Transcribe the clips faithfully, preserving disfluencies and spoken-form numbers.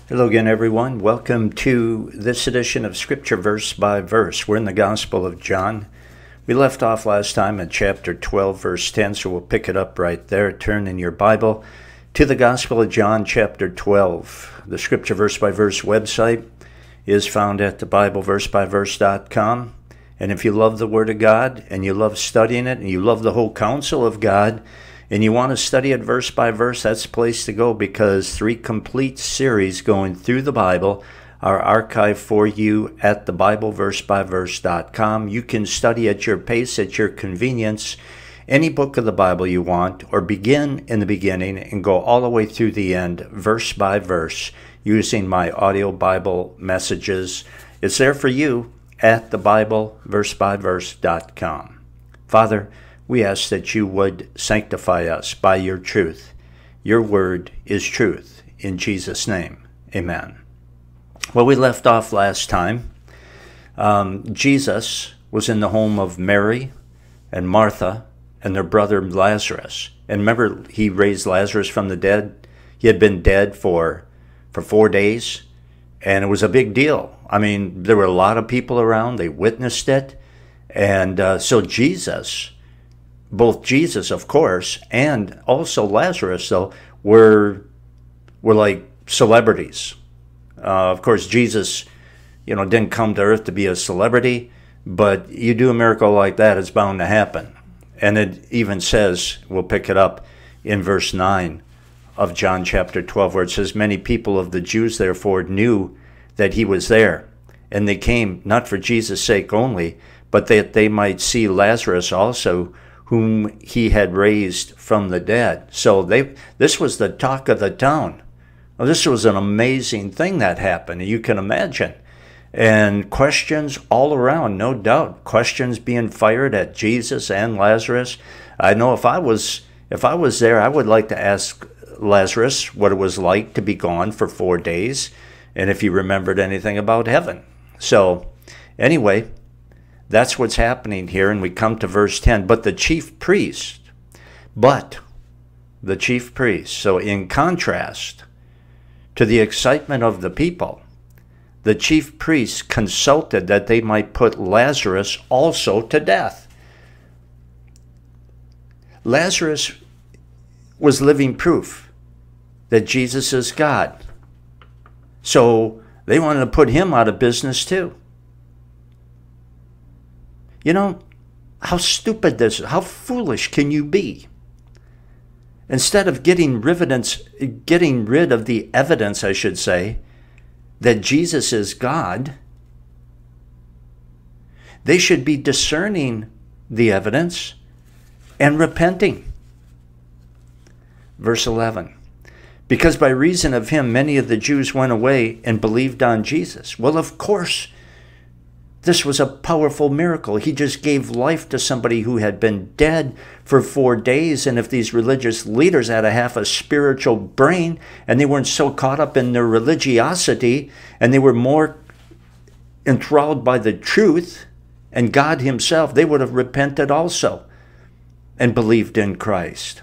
Hello again, everyone. Welcome to this edition of Scripture Verse by Verse. We're in the Gospel of John. We left off last time at chapter twelve, verse ten, so we'll pick it up right there. Turn in your Bible to the Gospel of John, chapter twelve. The Scripture Verse by Verse website is found at the bible verse by verse dot com. And if you love the Word of God, and you love studying it, and you love the whole counsel of God, and you want to study it verse by verse, that's the place to go, because three complete series going through the Bible are archived for you at the bible verse by verse dot com. You can study at your pace, at your convenience, any book of the Bible you want, or begin in the beginning and go all the way through the end, verse by verse, using my audio Bible messages. It's there for you at the bible verse by verse dot com. Father, we ask that you would sanctify us by your truth. Your word is truth. In Jesus' name, amen. Well, we left off last time. Um, Jesus was in the home of Mary and Martha and their brother Lazarus. And remember, he raised Lazarus from the dead. He had been dead for, for four days, and it was a big deal. I mean, there were a lot of people around. They witnessed it. And uh, so Jesus... Both Jesus, of course, and also Lazarus, though, were were like celebrities. Uh, of course, Jesus, you know, didn't come to earth to be a celebrity, but you do a miracle like that, it's bound to happen. And it even says, we'll pick it up in verse nine of John chapter twelve, where it says, "Many people of the Jews, therefore, knew that he was there, and they came not for Jesus' sake only, but that they might see Lazarus also, whom he had raised from the dead." So they, this was the talk of the town. Well, this was an amazing thing that happened, you can imagine. And questions all around, no doubt. Questions being fired at Jesus and Lazarus. I know if I was, if I was there, I would like to ask Lazarus what it was like to be gone for four days, and if he remembered anything about heaven. So anyway, that's what's happening here, and we come to verse ten. But the chief priest, but the chief priest, so in contrast to the excitement of the people, the chief priests consulted that they might put Lazarus also to death. Lazarus was living proof that Jesus is God. So they wanted to put him out of business too. You know, how stupid this is. How foolish can you be? Instead of getting, rividence, getting rid of the evidence, I should say, that Jesus is God, they should be discerning the evidence and repenting. Verse eleven, "Because by reason of him many of the Jews went away and believed on Jesus." Well, of course, this was a powerful miracle. He just gave life to somebody who had been dead for four days. And if these religious leaders had a half a spiritual brain and they weren't so caught up in their religiosity and they were more enthralled by the truth and God himself, they would have repented also and believed in Christ.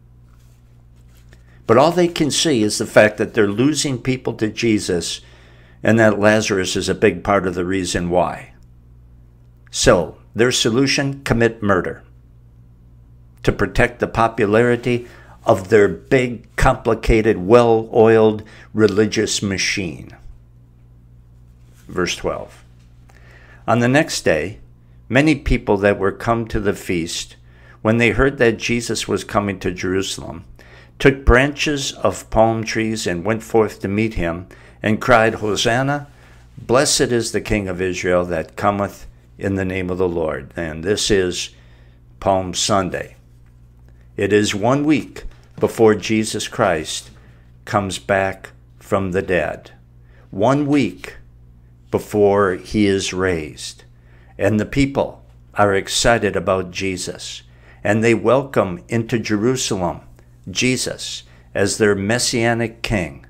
But all they can see is the fact that they're losing people to Jesus, and that Lazarus is a big part of the reason why. So, their solution, commit murder to protect the popularity of their big, complicated, well-oiled religious machine. Verse twelve, "On the next day, many people that were come to the feast, when they heard that Jesus was coming to Jerusalem, took branches of palm trees and went forth to meet him, and cried, 'Hosanna, blessed is the King of Israel that cometh in the name of the Lord.'" And this is Palm Sunday. It is one week before Jesus Christ comes back from the dead. One week before he is raised. And the people are excited about Jesus. And they welcome into Jerusalem Jesus as their messianic king.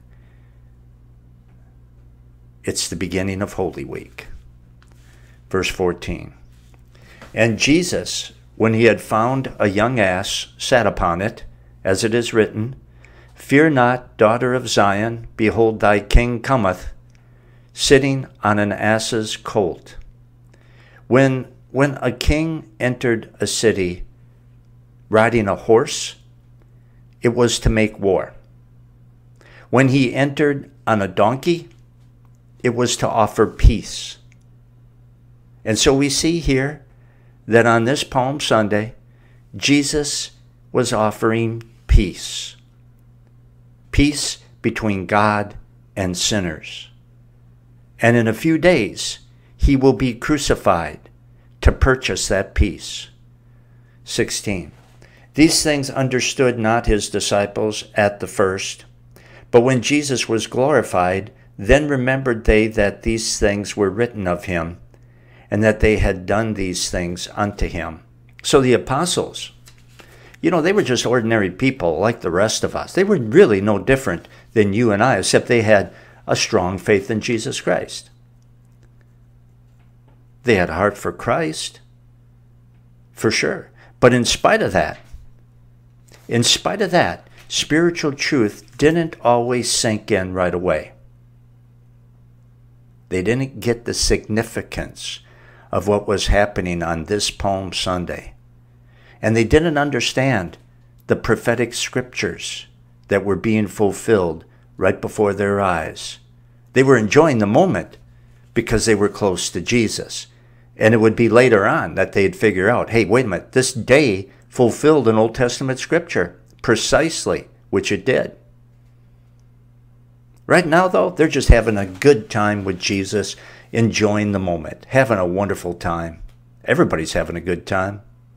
It's the beginning of Holy Week. Verse fourteen, "And Jesus, when he had found a young ass, sat upon it, as it is written, Fear not, daughter of Zion, behold, thy king cometh, sitting on an ass's colt. When, when a king entered a city riding a horse, it was to make war. When he entered on a donkey, it was to offer peace. And so we see here that on this Palm Sunday, Jesus was offering peace. Peace between God and sinners. And in a few days, he will be crucified to purchase that peace. sixteen. These things understood not his disciples at the first, but when Jesus was glorified, then remembered they that these things were written of him, and that they had done these things unto him. So the apostles, you know, they were just ordinary people like the rest of us. They were really no different than you and I, except they had a strong faith in Jesus Christ. They had a heart for Christ, for sure. But in spite of that, in spite of that, spiritual truth didn't always sink in right away. They didn't get the significance of what was happening on this Palm Sunday. And they didn't understand the prophetic scriptures that were being fulfilled right before their eyes. They were enjoying the moment because they were close to Jesus. And it would be later on that they'd figure out, hey, wait a minute, this day fulfilled an Old Testament scripture precisely, which it did. Right now, though, they're just having a good time with Jesus, enjoying the moment, having a wonderful time. Everybody's having a good time.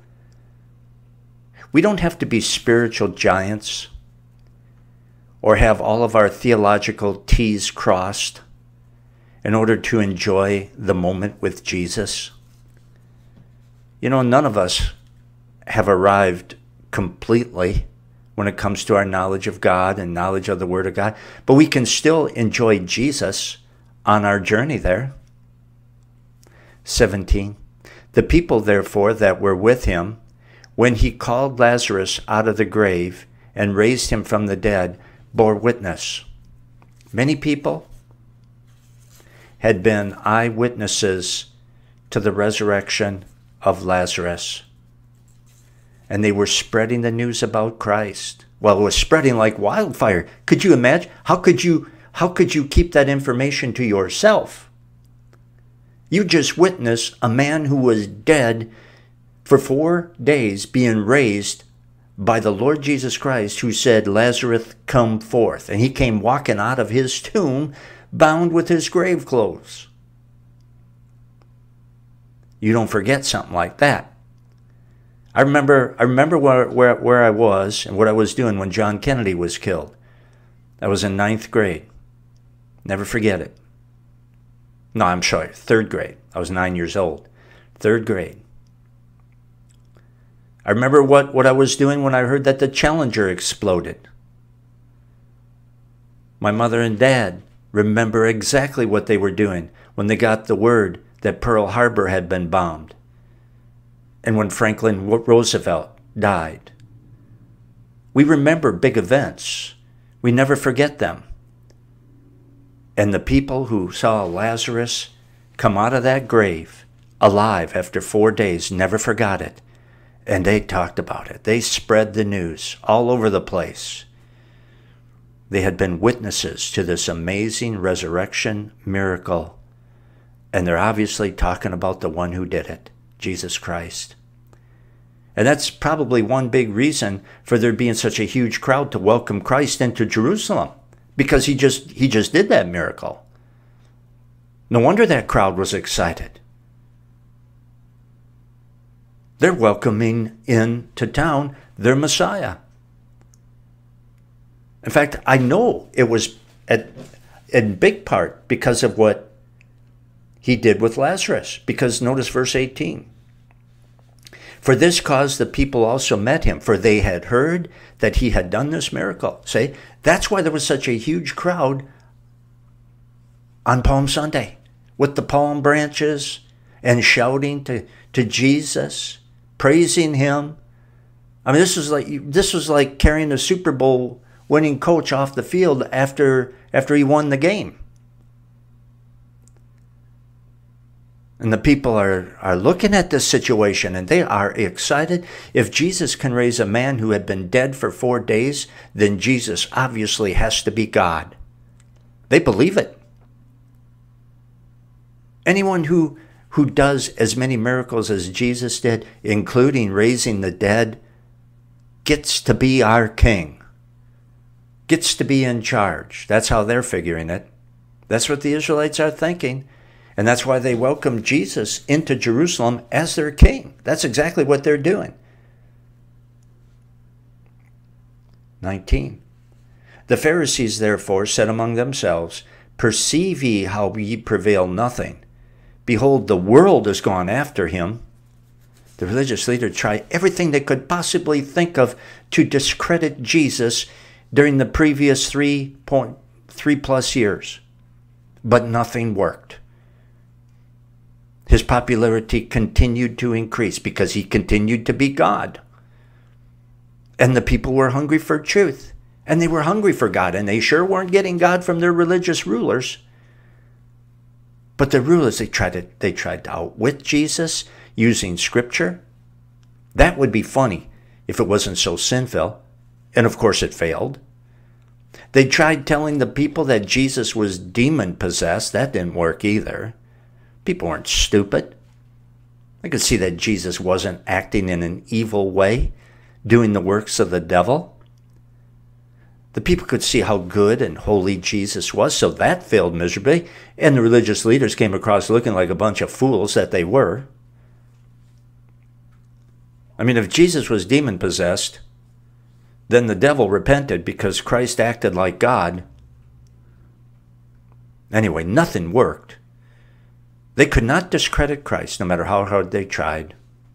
We don't have to be spiritual giants or have all of our theological T's crossed in order to enjoy the moment with Jesus. You know, none of us have arrived completely when it comes to our knowledge of God and knowledge of the Word of God, but we can still enjoy Jesus on our journey there. seventeen. The people, therefore, that were with him, when he called Lazarus out of the grave and raised him from the dead, bore witness. Many people had been eyewitnesses to the resurrection of Lazarus. And they were spreading the news about Christ. Well, it was spreading like wildfire. Could you imagine? How could you, how could you keep that information to yourself? You just witnessed a man who was dead for four days being raised by the Lord Jesus Christ, who said, Lazarus, come forth. And he came walking out of his tomb bound with his grave clothes. You don't forget something like that. I remember I remember where, where, where I was and what I was doing when John Kennedy was killed. I was in ninth grade. Never forget it. No, I'm sorry, third grade. I was nine years old. Third grade. I remember what, what I was doing when I heard that the Challenger exploded. My mother and dad remember exactly what they were doing when they got the word that Pearl Harbor had been bombed and when Franklin Roosevelt died. We remember big events. We never forget them. And the people who saw Lazarus come out of that grave alive after four days never forgot it. And they talked about it. They spread the news all over the place. They had been witnesses to this amazing resurrection miracle. And they're obviously talking about the one who did it, Jesus Christ. And that's probably one big reason for there being such a huge crowd to welcome Christ into Jerusalem, because he just, he just did that miracle. No wonder that crowd was excited. They're welcoming into town their Messiah. In fact, I know it was at, in big part because of what he did with Lazarus. Because notice verse eighteen. For this cause the people also met him, for they had heard that he had done this miracle. See, that's why there was such a huge crowd on Palm Sunday with the palm branches and shouting to, to Jesus, praising him. I mean, this was like this was like carrying a Super Bowl game-winning coach off the field after, after he won the game. And the people are, are looking at this situation and they are excited. If Jesus can raise a man who had been dead for four days, then Jesus obviously has to be God. They believe it. Anyone who, who does as many miracles as Jesus did, including raising the dead, gets to be our king. Gets to be in charge. That's how they're figuring it. That's what the Israelites are thinking. And that's why they welcomed Jesus into Jerusalem as their king. That's exactly what they're doing. nineteen. The Pharisees therefore said among themselves, perceive ye how ye prevail nothing. Behold, the world is gone after him. The religious leaders tried everything they could possibly think of to discredit Jesus during the previous three point three plus years. But nothing worked. His popularity continued to increase because he continued to be God. And the people were hungry for truth. And they were hungry for God. And they sure weren't getting God from their religious rulers. But the rulers, they tried to, they tried to outwit Jesus using Scripture. That would be funny if it wasn't so sinful. And of course it failed. They tried telling the people that Jesus was demon-possessed. That didn't work either. People weren't stupid. They could see that Jesus wasn't acting in an evil way, doing the works of the devil. The people could see how good and holy Jesus was, so that failed miserably. And the religious leaders came across looking like a bunch of fools that they were. I mean, if Jesus was demon-possessed, then the devil repented because Christ acted like God. Anyway, nothing worked. They could not discredit Christ, no matter how hard they tried.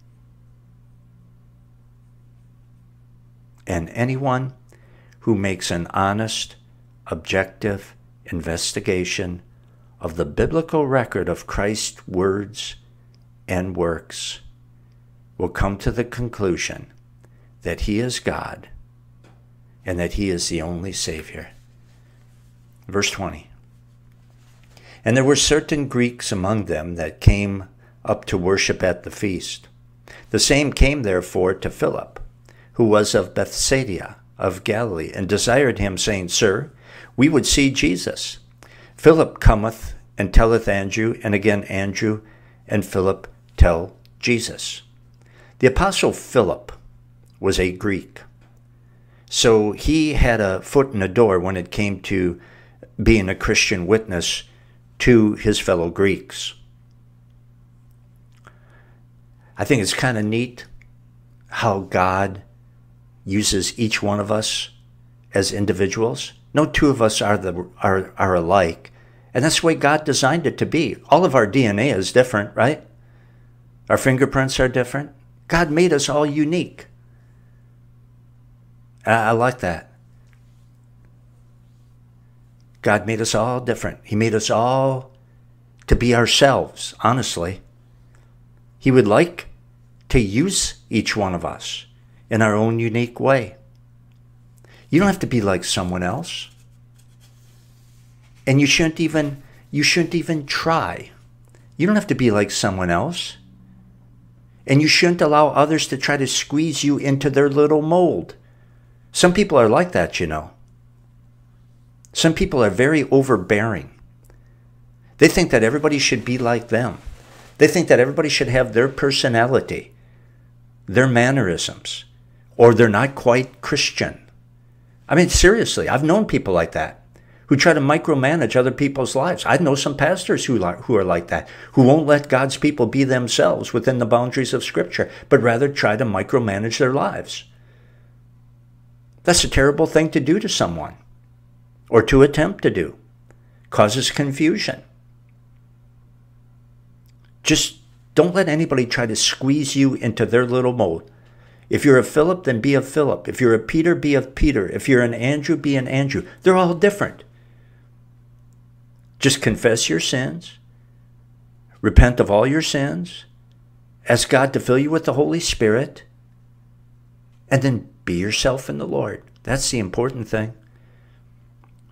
And anyone who makes an honest, objective investigation of the biblical record of Christ's words and works will come to the conclusion that he is God and that he is the only Savior. Verse twenty. And there were certain Greeks among them that came up to worship at the feast. The same came therefore to Philip, who was of Bethsaida of Galilee, and desired him, saying, Sir, we would see Jesus. Philip cometh and telleth Andrew, and again Andrew and Philip tell Jesus. The apostle Philip was a Greek, so he had a foot in the door when it came to being a Christian witness to his fellow Greeks. I think it's kind of neat how God uses each one of us as individuals. No two of us are, the, are, are alike. And that's the way God designed it to be. All of our D N A is different, right? Our fingerprints are different. God made us all unique. I, I like that. God made us all different. He made us all to be ourselves, honestly. He would like to use each one of us in our own unique way. You don't have to be like someone else. And you shouldn't even, you shouldn't even try. You don't have to be like someone else. And you shouldn't allow others to try to squeeze you into their little mold. Some people are like that, you know. Some people are very overbearing. They think that everybody should be like them. They think that everybody should have their personality, their mannerisms, or they're not quite Christian. I mean, seriously, I've known people like that who try to micromanage other people's lives. I know some pastors who, who are like that, who won't let God's people be themselves within the boundaries of Scripture, but rather try to micromanage their lives. That's a terrible thing to do to someone, or to attempt to do. Causes confusion. Just don't let anybody try to squeeze you into their little mold. If you're a Philip, then be a Philip. If you're a Peter, be a Peter. If you're an Andrew, be an Andrew. They're all different. Just confess your sins. Repent of all your sins. Ask God to fill you with the Holy Spirit. And then be yourself in the Lord. That's the important thing.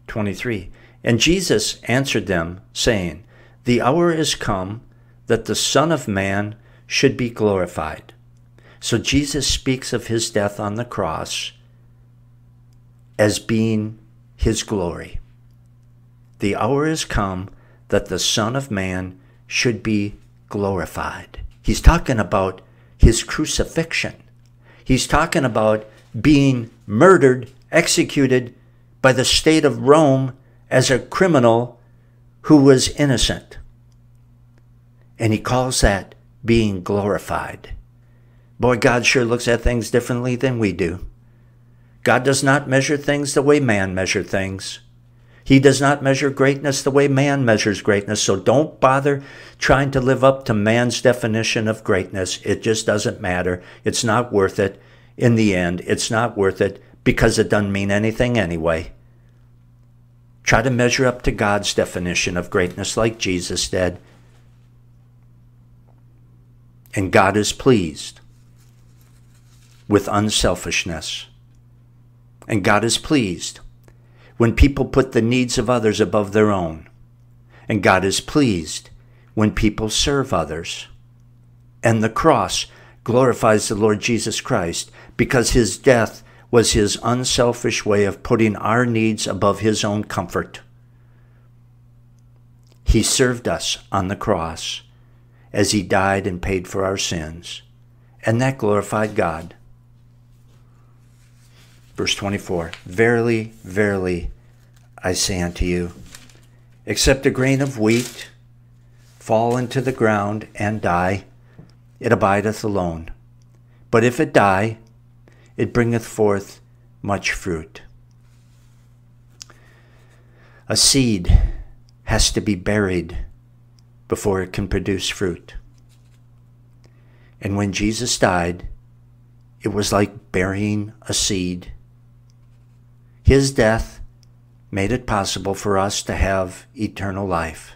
twenty-three. And Jesus answered them, saying, The hour is come that the Son of Man should be glorified. So Jesus speaks of his death on the cross as being his glory. The hour is come that the Son of Man should be glorified. He's talking about his crucifixion. He's talking about being murdered, executed by the state of Rome as a criminal who was innocent. And he calls that being glorified. Boy, God sure looks at things differently than we do. God does not measure things the way man measures things. He does not measure greatness the way man measures greatness. So don't bother trying to live up to man's definition of greatness. It just doesn't matter. It's not worth it. In the end, it's not worth it because it doesn't mean anything anyway. Try to measure up to God's definition of greatness like Jesus did. And God is pleased with unselfishness. And God is pleased when people put the needs of others above their own. And God is pleased when people serve others. And the cross glorifies the Lord Jesus Christ because his death was his unselfish way of putting our needs above his own comfort. He served us on the cross as he died and paid for our sins. And that glorified God. Verse twenty-four, Verily, verily, I say unto you, except a grain of wheat fall into the ground and die, it abideth alone. But if it die, it bringeth forth much fruit. A seed has to be buried before it can produce fruit. And when Jesus died, it was like burying a seed. His death made it possible for us to have eternal life.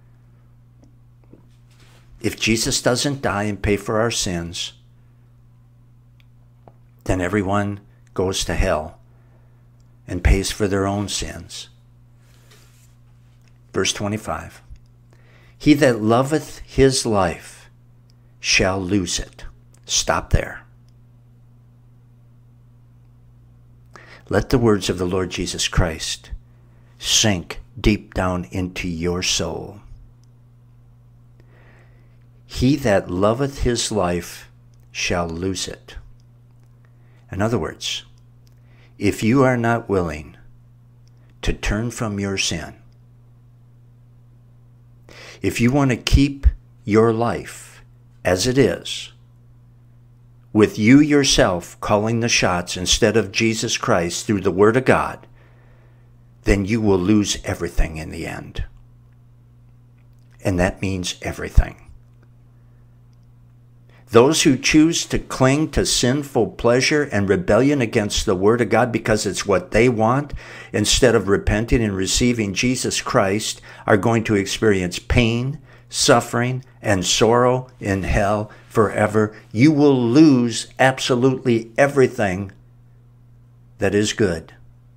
If Jesus doesn't die and pay for our sins, then everyone goes to hell and pays for their own sins. Verse twenty-five, He that loveth his life shall lose it. Stop there. Let the words of the Lord Jesus Christ sink deep down into your soul. He that loveth his life shall lose it. In other words, if you are not willing to turn from your sin, if you want to keep your life as it is, with you yourself calling the shots instead of Jesus Christ through the Word of God, then you will lose everything in the end. And that means everything. Those who choose to cling to sinful pleasure and rebellion against the Word of God because it's what they want, instead of repenting and receiving Jesus Christ, are going to experience pain, suffering, and sorrow in hell forever. You will lose absolutely everything that is good.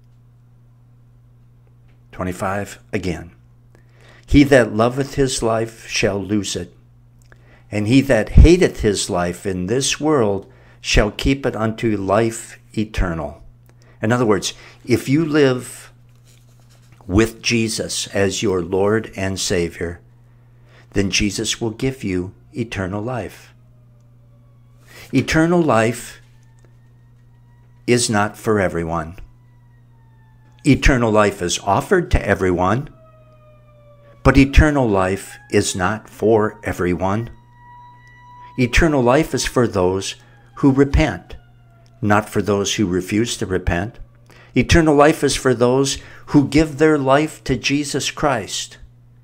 twenty-five again. He that loveth his life shall lose it, and he that hateth his life in this world shall keep it unto life eternal. In other words, if you live with Jesus as your Lord and Savior, then Jesus will give you eternal life. Eternal life is not for everyone. Eternal life is offered to everyone, but eternal life is not for everyone. Eternal life is for those who repent, not for those who refuse to repent. Eternal life is for those who give their life to Jesus Christ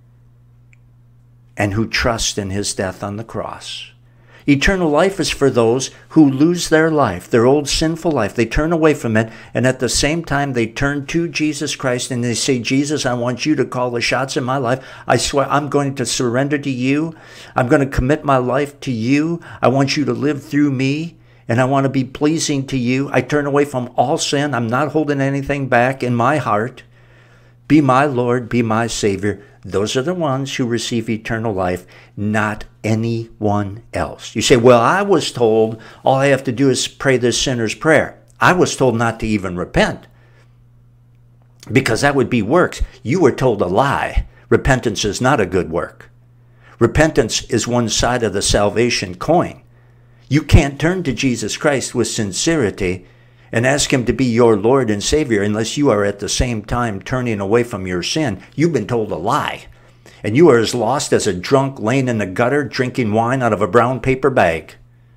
and who trust in his death on the cross. Eternal life is for those who lose their life, their old sinful life. They turn away from it, and at the same time they turn to Jesus Christ and they say, Jesus, I want you to call the shots in my life. I swear I'm going to surrender to you. I'm going to commit my life to you. I want you to live through me, and I want to be pleasing to you. I turn away from all sin. I'm not holding anything back in my heart. Be my Lord, be my Savior. Those are the ones who receive eternal life, not anyone else. You say, well, I was told all I have to do is pray this sinner's prayer. I was told not to even repent, because that would be works. You were told a lie. Repentance is not a good work. Repentance is one side of the salvation coin. You can't turn to Jesus Christ with sincerity and ask him to be your Lord and Savior unless you are at the same time turning away from your sin. You've been told a lie. And you are as lost as a drunk laying in the gutter drinking wine out of a brown paper bag.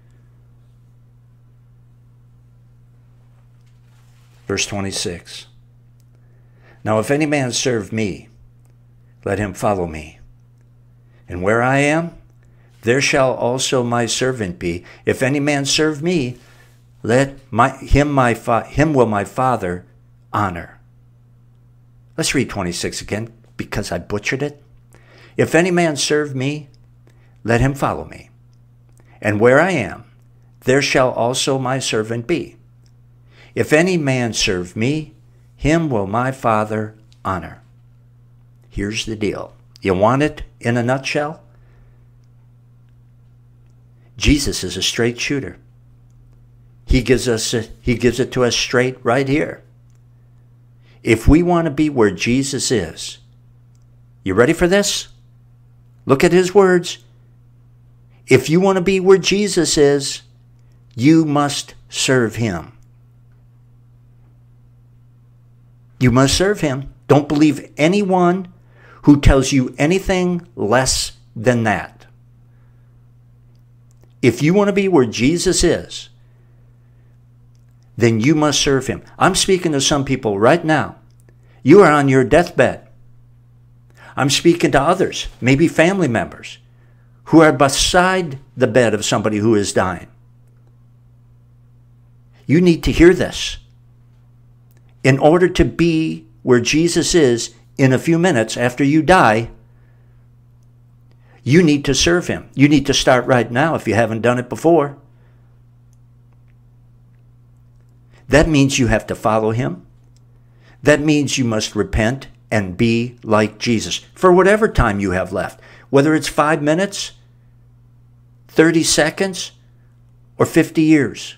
Verse twenty-six. Now if any man serve me, let him follow me. And where I am, there shall also my servant be. If any man serve me, let my him my fa- him will my Father honor. Let's read twenty-six again, because I butchered it. If any man serve me, let him follow me. And where I am, there shall also my servant be. If any man serve me, him will my Father honor. Here's the deal. You want it in a nutshell? Jesus is a straight shooter. He gives us a, he gives it to us straight right here. If we want to be where Jesus is, you ready for this? Look at his words. If you want to be where Jesus is, you must serve him. You must serve him. Don't believe anyone who tells you anything less than that. If you want to be where Jesus is, then you must serve him. I'm speaking to some people right now. You are on your deathbed. I'm speaking to others, maybe family members, who are beside the bed of somebody who is dying. You need to hear this. In order to be where Jesus is in a few minutes after you die, you need to serve him. You need to start right now if you haven't done it before. That means you have to follow him. That means you must repent and be like Jesus for whatever time you have left, whether it's five minutes, thirty seconds, or fifty years.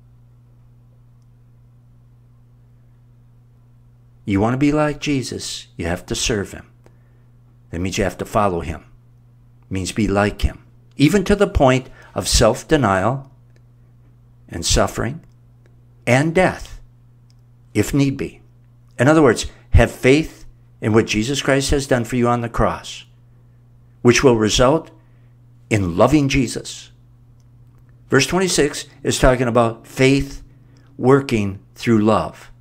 You want to be like Jesus, you have to serve him. That means you have to follow him. It means be like him, even to the point of self-denial and suffering and death, if need be. In other words, have faith in what Jesus Christ has done for you on the cross, which will result in loving Jesus. Verse twenty-six is talking about faith working through love.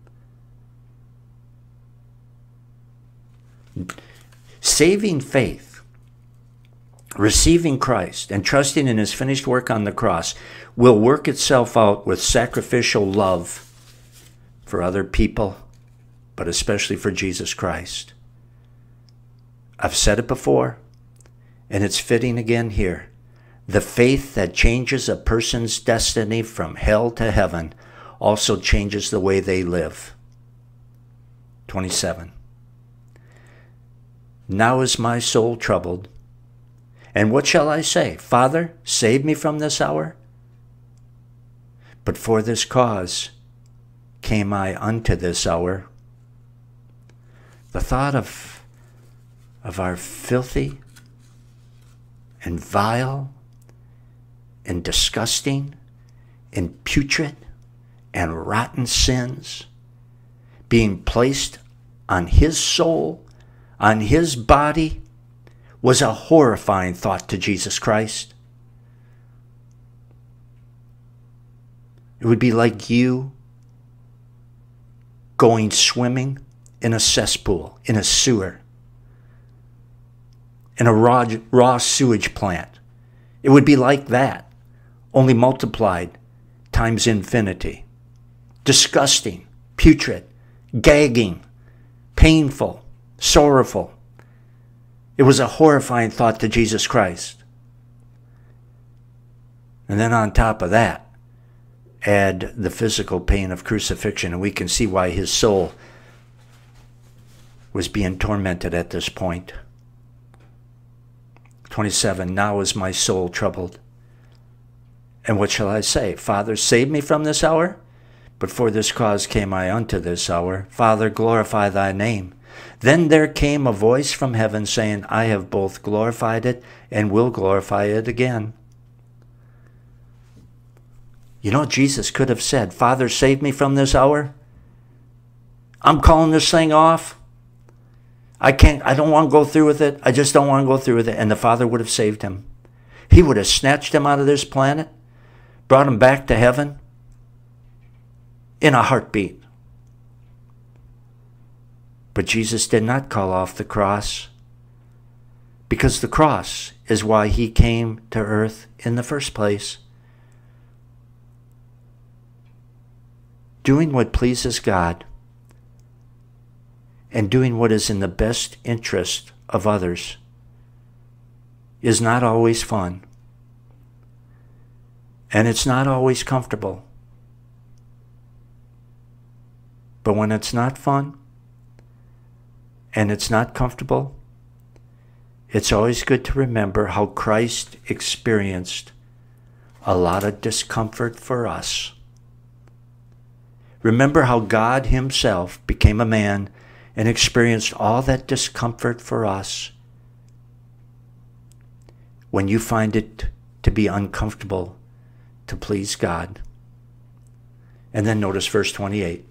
Saving faith, receiving Christ, and trusting in his finished work on the cross will work itself out with sacrificial love for other people, but especially for Jesus Christ. I've said it before, and it's fitting again here. The faith that changes a person's destiny from hell to heaven also changes the way they live. twenty-seven. Now is my soul troubled. And what shall I say? Father, save me from this hour? But for this cause came I unto this hour. The thought of, of our filthy and vile and disgusting and putrid and rotten sins being placed on his soul, on his body, was a horrifying thought to Jesus Christ. It would be like you going swimming in a cesspool, in a sewer, in a raw, raw sewage plant. It would be like that, only multiplied times infinity. Disgusting, putrid, gagging, painful, sorrowful. It was a horrifying thought to Jesus Christ. And then on top of that, add the physical pain of crucifixion, and we can see why his soul was being tormented at this point. twenty-seven, now is my soul troubled. And what shall I say? Father, save me from this hour? But for this cause came I unto this hour. Father, glorify thy name. Then there came a voice from heaven saying, I have both glorified it and will glorify it again. You know, Jesus could have said, Father, save me from this hour. I'm calling this thing off. I can't, I don't want to go through with it. I just don't want to go through with it. And the Father would have saved him. He would have snatched him out of this planet, brought him back to heaven in a heartbeat. But Jesus did not call off the cross, because the cross is why he came to earth in the first place. Doing what pleases God and doing what is in the best interest of others is not always fun. And it's not always comfortable. But when it's not fun and it's not comfortable, it's always good to remember how Christ experienced a lot of discomfort for us. Remember how God himself became a man and experienced all that discomfort for us. When you find it to be uncomfortable to please God. And then notice verse twenty-eight.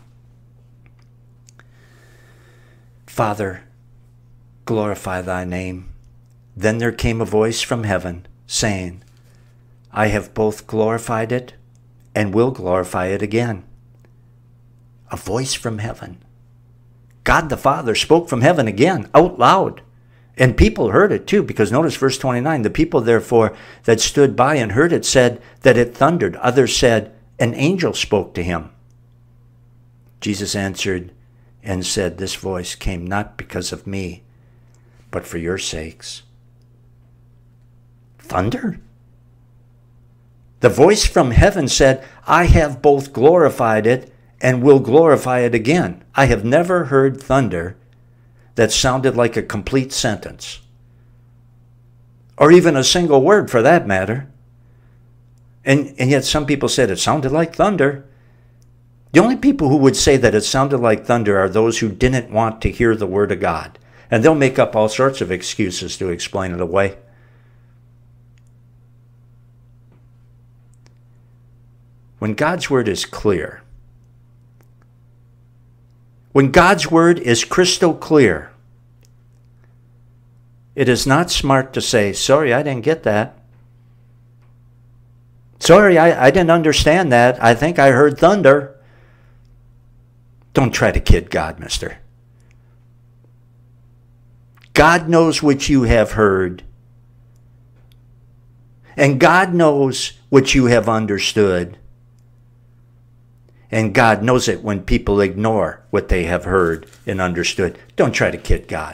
Father, glorify thy name. Then there came a voice from heaven, saying, I have both glorified it and will glorify it again. A voice from heaven. God the Father spoke from heaven again, out loud. And people heard it too, because notice verse twenty-nine, the people therefore that stood by and heard it said that it thundered. Others said, an angel spoke to him. Jesus answered and said, this voice came not because of me, but for your sakes. Thunder? The voice from heaven said, I have both glorified it and will glorify it again. I have never heard thunder that sounded like a complete sentence, or even a single word for that matter. And, and yet some people said it sounded like thunder. The only people who would say that it sounded like thunder are those who didn't want to hear the word of God. And they'll make up all sorts of excuses to explain it away. When God's word is clear, when God's word is crystal clear, it is not smart to say, sorry, I didn't get that. Sorry, I, I didn't understand that. I think I heard thunder. Don't try to kid God, mister. God knows what you have heard. And God knows what you have understood. And God knows it when people ignore what they have heard and understood. Don't try to kid God.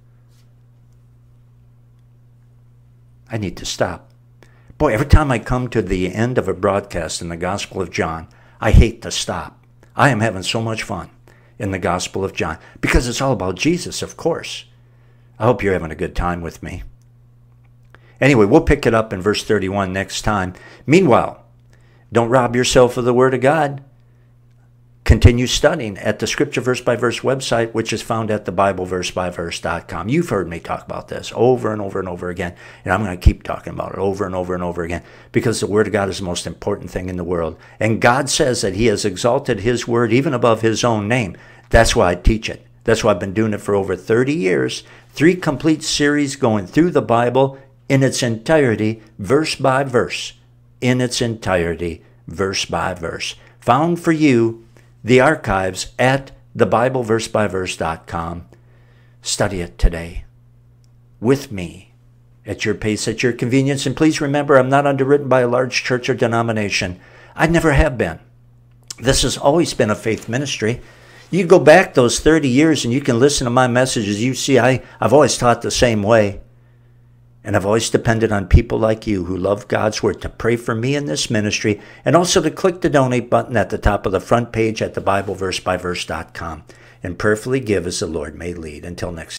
I need to stop. Boy, every time I come to the end of a broadcast in the Gospel of John, I hate to stop. I am having so much fun in the Gospel of John because it's all about Jesus, of course. I hope you're having a good time with me. Anyway, we'll pick it up in verse thirty-one next time. Meanwhile, don't rob yourself of the Word of God. Continue studying at the Scripture Verse by Verse website, which is found at the Bible Verse by Verse dot com. You've heard me talk about this over and over and over again, and I'm going to keep talking about it over and over and over again because the Word of God is the most important thing in the world. And God says that He has exalted His Word even above His own name. That's why I teach it. That's why I've been doing it for over thirty years. Three complete series going through the Bible in its entirety, verse by verse. In its entirety, verse by verse. Found for you the archives at the Bible Verse by Verse dot com. Study it today with me at your pace, at your convenience. And please remember, I'm not underwritten by a large church or denomination. I never have been. This has always been a faith ministry. You go back those thirty years and you can listen to my messages. You see, I, I've always taught the same way. And I've always depended on people like you who love God's Word to pray for me in this ministry and also to click the donate button at the top of the front page at the Bible Verse by Verse dot com. and prayerfully give as the Lord may lead. Until next time.